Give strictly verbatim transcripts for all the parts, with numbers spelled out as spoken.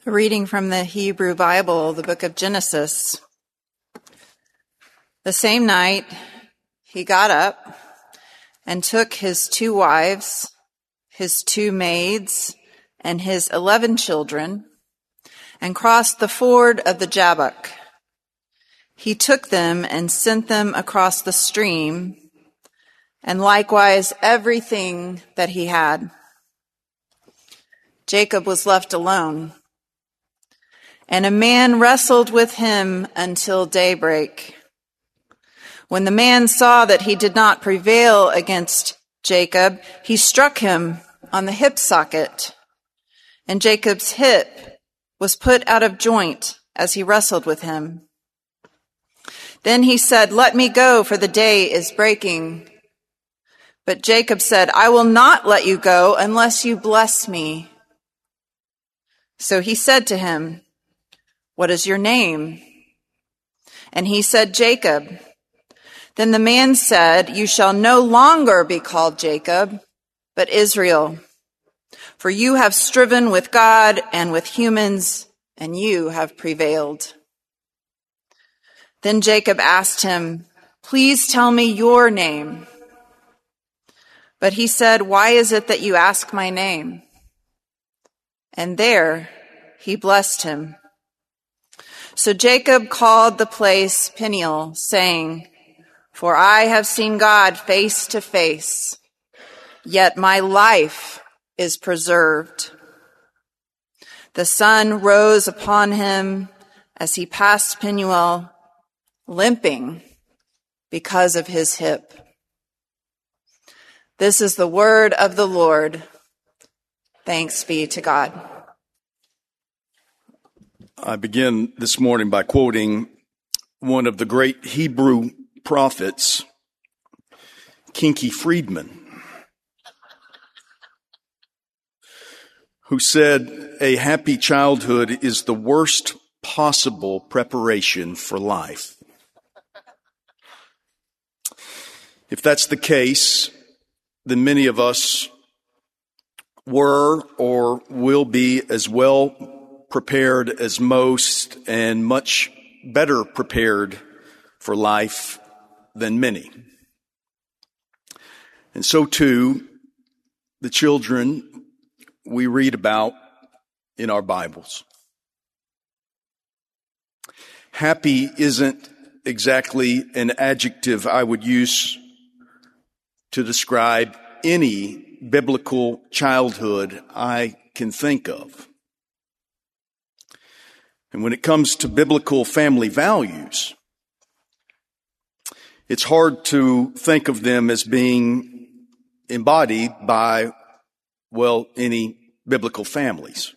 A reading from the Hebrew Bible, the book of Genesis. The same night he got up and took his two wives, his two maids, and his eleven children, and crossed the ford of the Jabbok. He took them and sent them across the stream, and likewise everything that he had. Jacob was left alone, and a man wrestled with him until daybreak. When the man saw that he did not prevail against Jacob, he struck him on the hip socket, and Jacob's hip was put out of joint as he wrestled with him. Then he said, "Let me go, for the day is breaking." But Jacob said, "I will not let you go unless you bless me." So he said to him, "What is your name?" And he said, "Jacob." Then the man said, "You shall no longer be called Jacob, but Israel, for you have striven with God and with humans, and you have prevailed." Then Jacob asked him, "Please tell me your name." But he said, "Why is it that you ask my name?" And there he blessed him. So Jacob called the place Peniel, saying, "For I have seen God face to face, yet my life is preserved." The sun rose upon him as he passed Peniel, limping because of his hip. This is the word of the Lord. Thanks be to God. I begin this morning by quoting one of the great Hebrew prophets, Kinky Friedman, who said, "A happy childhood is the worst possible preparation for life." If that's the case, then many of us were or will be as well prepared as most and much better prepared for life than many. And so too, the children we read about in our Bibles. Happy isn't exactly an adjective I would use to describe any biblical childhood I can think of. And when it comes to biblical family values, it's hard to think of them as being embodied by, well, any biblical families.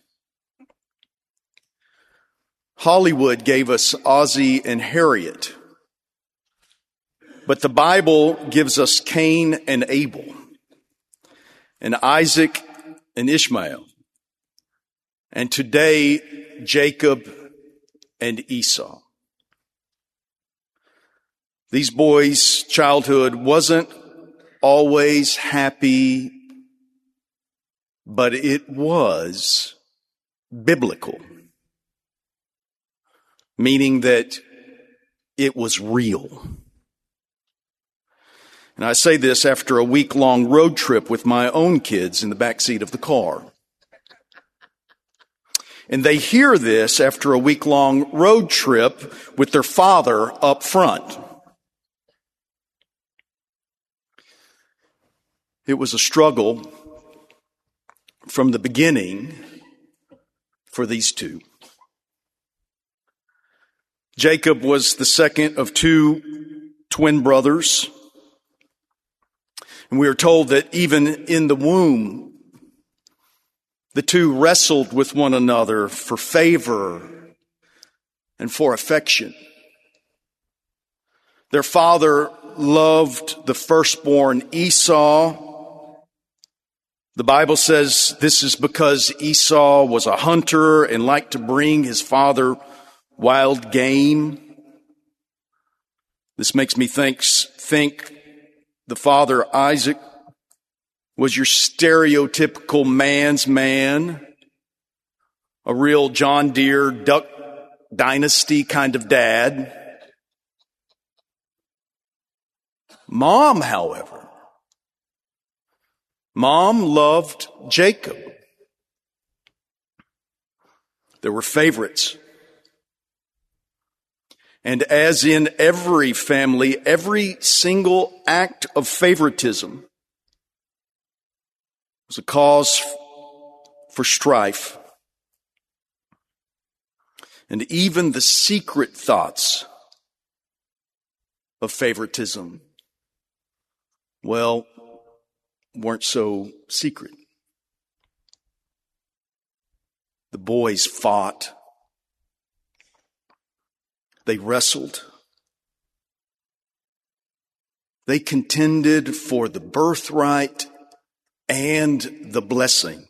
Hollywood gave us Ozzie and Harriet, but the Bible gives us Cain and Abel, and Isaac and Ishmael, and today Jacob and Esau. These boys' childhood wasn't always happy, but it was biblical, meaning that it was real. And I say this after a week-long road trip with my own kids in the backseat of the car. And they hear this after a week-long road trip with their father up front. It was a struggle from the beginning for these two. Jacob was the second of two twin brothers. And we are told that even in the womb, the two wrestled with one another for favor and for affection. Their father loved the firstborn Esau. The Bible says this is because Esau was a hunter and liked to bring his father wild game. This makes me think, think the father Isaac was your stereotypical man's man, a real John Deere Duck Dynasty kind of dad. Mom, however, Mom loved Jacob. There were favorites. And as in every family, every single act of favoritism was a cause for strife. And even the secret thoughts of favoritism, well, weren't so secret. The boys fought. They wrestled. They contended for the birthright and the blessing.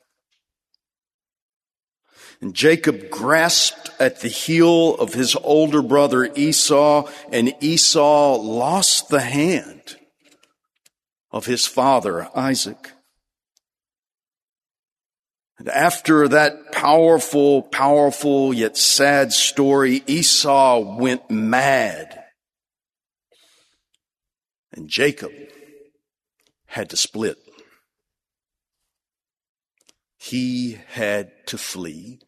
And Jacob grasped at the heel of his older brother Esau, and Esau lost the hand of his father Isaac. And after that powerful, powerful yet sad story, Esau went mad. And Jacob had to split. He had to flee.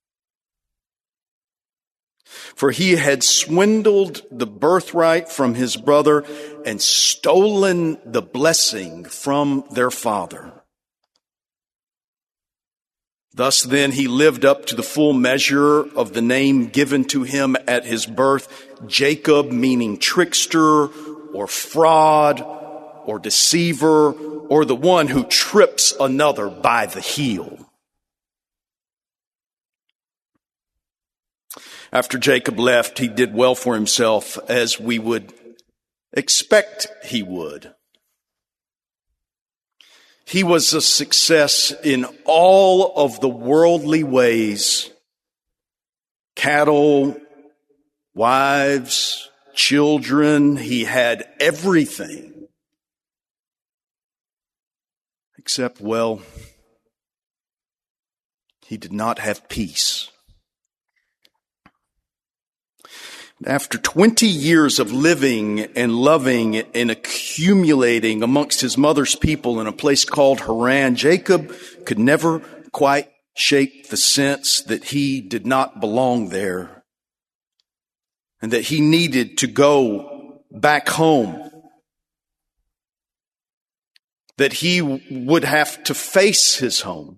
For he had swindled the birthright from his brother and stolen the blessing from their father. Thus then he lived up to the full measure of the name given to him at his birth, Jacob, meaning trickster or fraud or deceiver or the one who trips another by the heel. After Jacob left, he did well for himself, as we would expect he would. He was a success in all of the worldly ways. Cattle, wives, children, he had everything. Except, well, he did not have peace. After twenty years of living and loving and accumulating amongst his mother's people in a place called Haran, Jacob could never quite shake the sense that he did not belong there and that he needed to go back home, that he would have to face his home,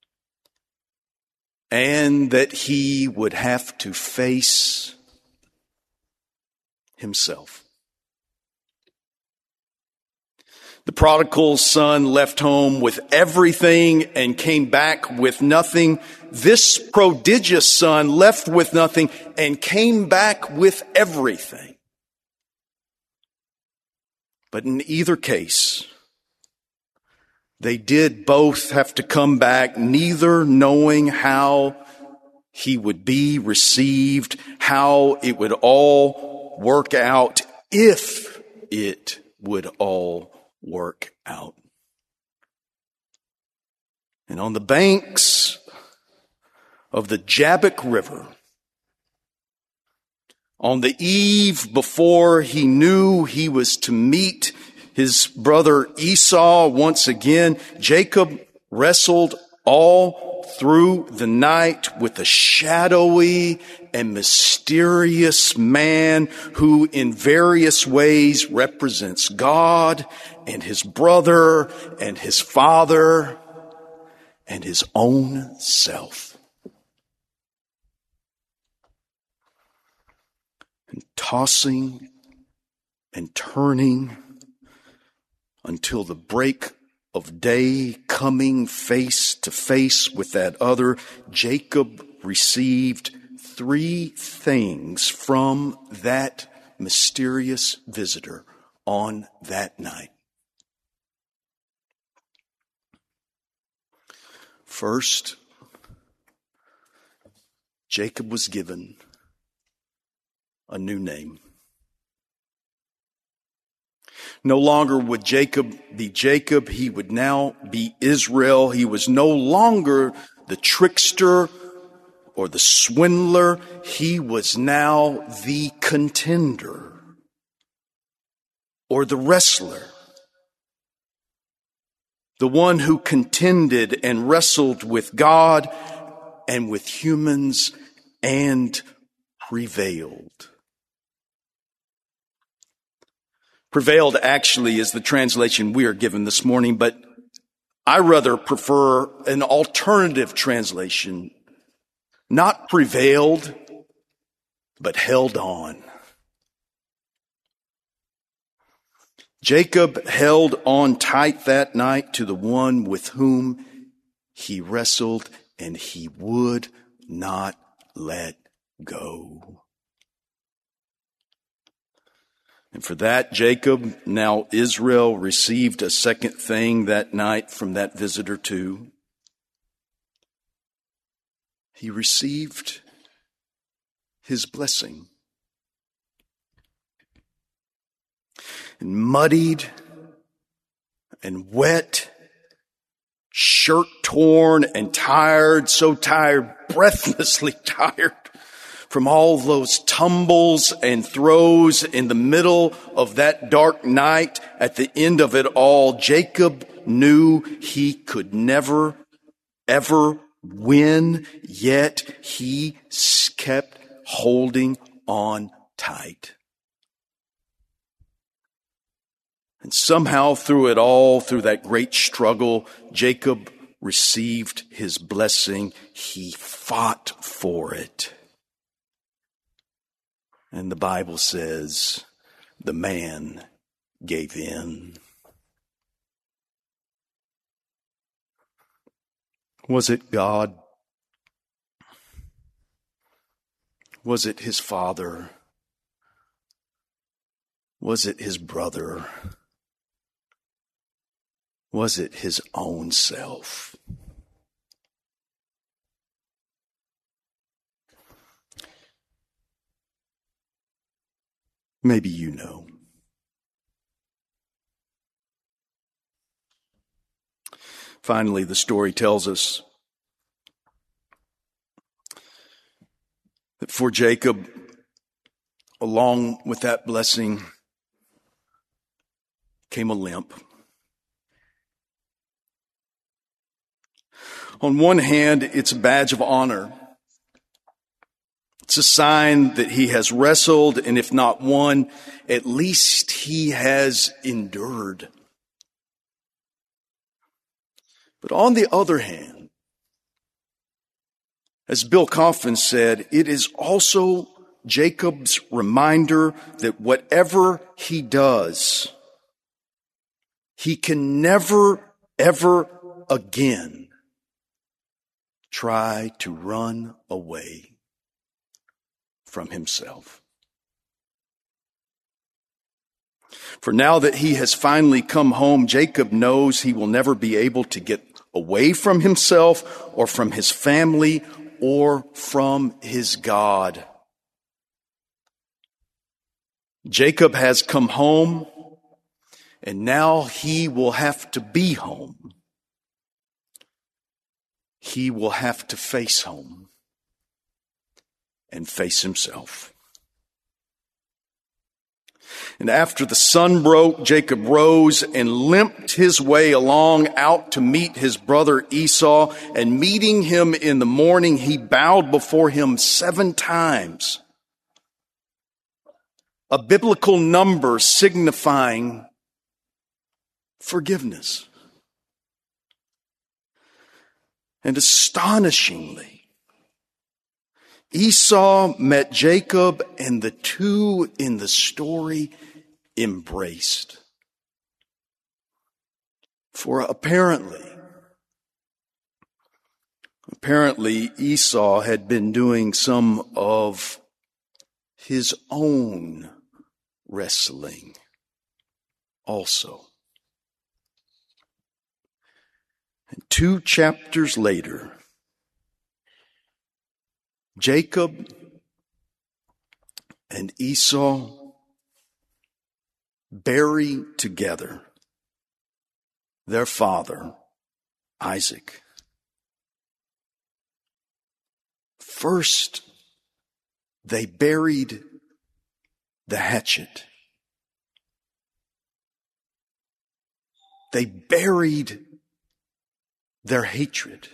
and that he would have to face himself. The prodigal son left home with everything and came back with nothing. This prodigious son left with nothing and came back with everything. But in either case, they did both have to come back, neither knowing how he would be received, how it would all work out, if it would all work out. And on the banks of the Jabbok River, on the eve before he knew he was to meet his brother Esau once again, Jacob wrestled all through the night with a shadowy and mysterious man who in various ways represents God and his brother and his father and his own self. And tossing and turning until the break of day, coming face to face with that other, Jacob received three things from that mysterious visitor on that night. First, Jacob was given a new name. No longer would Jacob be Jacob. He would now be Israel. He was no longer the trickster or the swindler. He was now the contender or the wrestler, the one who contended and wrestled with God and with humans and prevailed. Prevailed actually is the translation we are given this morning, but I rather prefer an alternative translation. Not prevailed, but held on. Jacob held on tight that night to the one with whom he wrestled, and he would not let go. And for that, Jacob, now Israel, received a second thing that night from that visitor too. He received his blessing. And muddied and wet, shirt torn and tired, so tired, breathlessly tired from all those tumbles and throws in the middle of that dark night. At the end of it all, Jacob knew he could never, ever win, yet he kept holding on tight. And somehow through it all, through that great struggle, Jacob received his blessing. He fought for it. And the Bible says the man gave in. Was it God? Was it his father? Was it his brother? Was it his own self? Maybe you know. Finally, the story tells us that for Jacob, along with that blessing, came a limp. On one hand, it's a badge of honor. It's a sign that he has wrestled, and if not won, at least he has endured. But on the other hand, as Bill Coffin said, it is also Jacob's reminder that whatever he does, he can never, ever again try to run away from himself. For now that he has finally come home, Jacob knows he will never be able to get away from himself or from his family or from his God. Jacob has come home, and now he will have to be home. He will have to face home and face himself. And after the sun broke, Jacob rose and limped his way along out to meet his brother Esau. And meeting him in the morning, he bowed before him seven times. A biblical number signifying forgiveness. And astonishingly, Esau met Jacob, and the two in the story embraced. For apparently, apparently Esau had been doing some of his own wrestling also. And two chapters later, Jacob and Esau bury together their father, Isaac. first they buried the hatchet. They buried their hatred.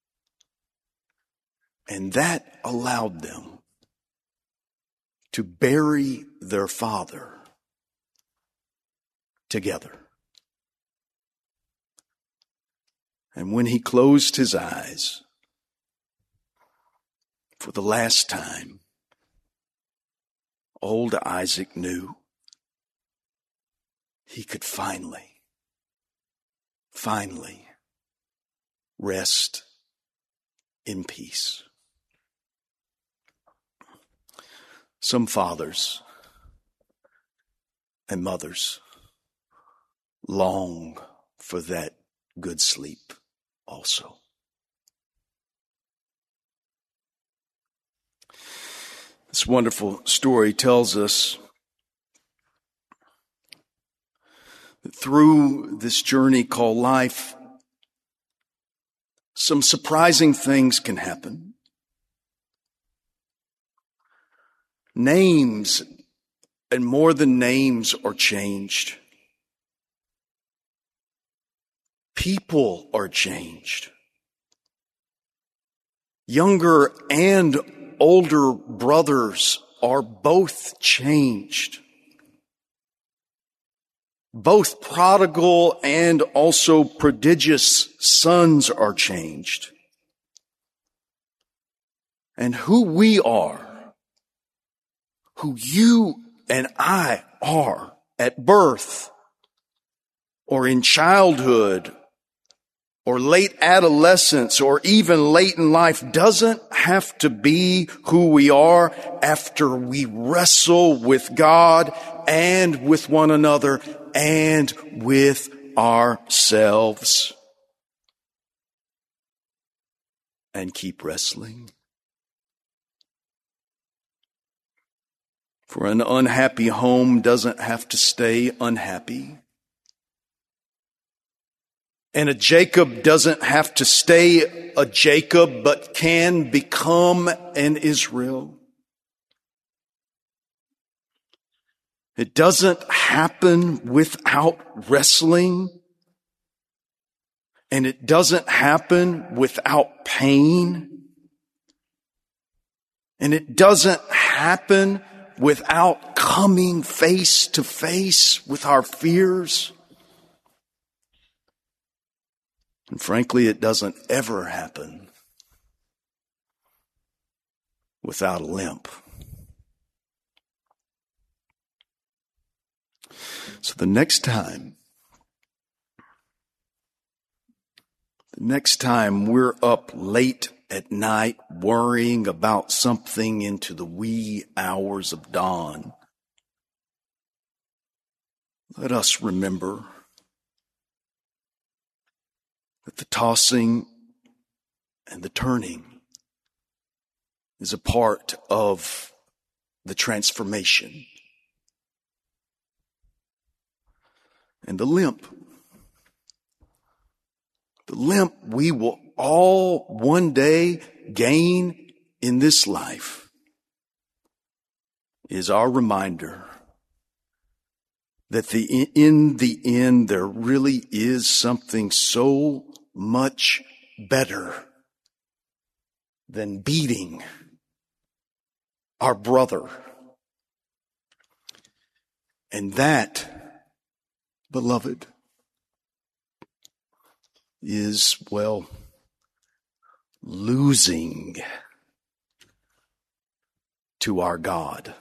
And that allowed them to bury their father together. And when he closed his eyes for the last time, old Isaac knew he could finally, finally rest in peace. Some fathers and mothers long for that good sleep also. This wonderful story tells us that through this journey called life, some surprising things can happen. Names, and more than names, are changed. People are changed. Younger and older brothers are both changed. Both prodigal and also prodigious sons are changed. And who we are, who you and I are at birth or in childhood or late adolescence or even late in life, doesn't have to be who we are after we wrestle with God and with one another and with ourselves. And keep wrestling. For an unhappy home doesn't have to stay unhappy. And a Jacob doesn't have to stay a Jacob, but can become an Israel. It doesn't happen without wrestling. And it doesn't happen without pain. And it doesn't happen without coming face to face with our fears. And frankly, it doesn't ever happen without a limp. So the next time, the next time we're up late at night worrying about something into the wee hours of dawn, let us remember that the tossing and the turning is a part of the transformation. And the limp, the limp we will all one day gain in this life is our reminder that the, in the end there really is something so much better than beating our brother. And that, beloved, is, well, losing to our God.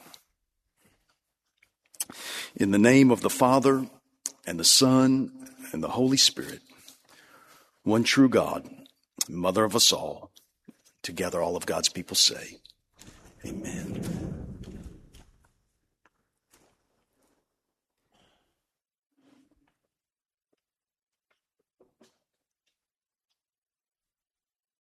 In the name of the Father and the Son and the Holy Spirit, one true God, Mother of us all, together all of God's people say, Amen.